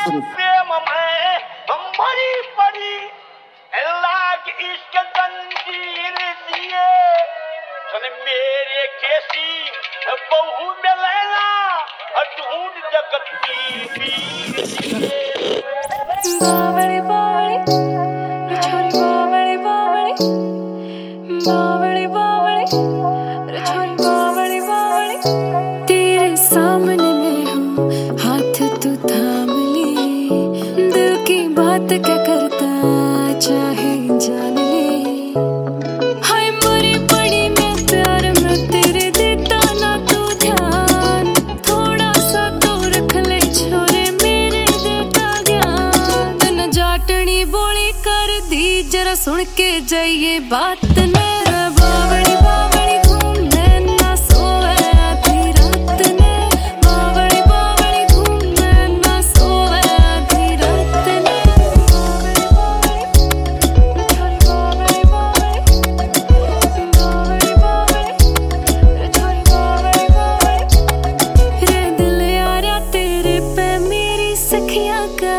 प्रेम में मरी पड़ी लाग इश्क जंजीर दिए सुन मेरे केसी बहू में लैला ढूंढ जगत की बावड़ी बावड़ी छोरी बावड़ी बावड़ी बावड़ी बावड़ी छोरी बावड़ी बावड़ी तेरे सामने मैं हूँ हाथ तू थाम ले दिल की बात क्या करता चाहे जान ले हाय मरी पड़ी मैं प्यार में तेरे देता ना तू ध्यान थोड़ा सा तो रख ले छोरे मेरे दिल का ज्ञान तन जाटनी बोली कर दी जरा सुन के जाइए बात ने बावड़ी बावड़ी घूमने ना सोवे आधी रात ने बावड़ी बावड़ी घूमने ना सोवे आधी रात ने बावड़ी बावड़ी छोरी बावड़ी बावड़ी बावड़ी बावड़ी छोरी बावड़ी बावड़ी रे दिल यारा तेरे पे मेरी सखियां का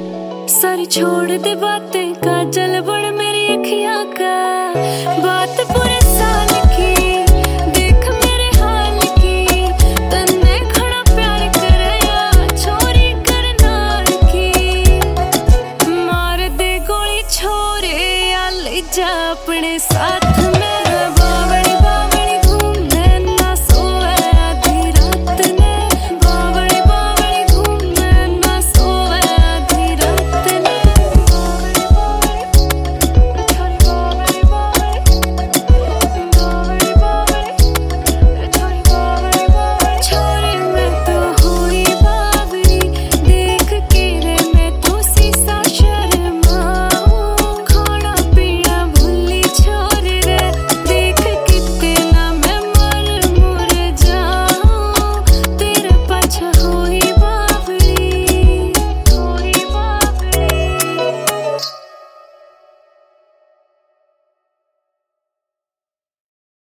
सारी छोड़ दे बातें काजल बन मेरी अखियां का बात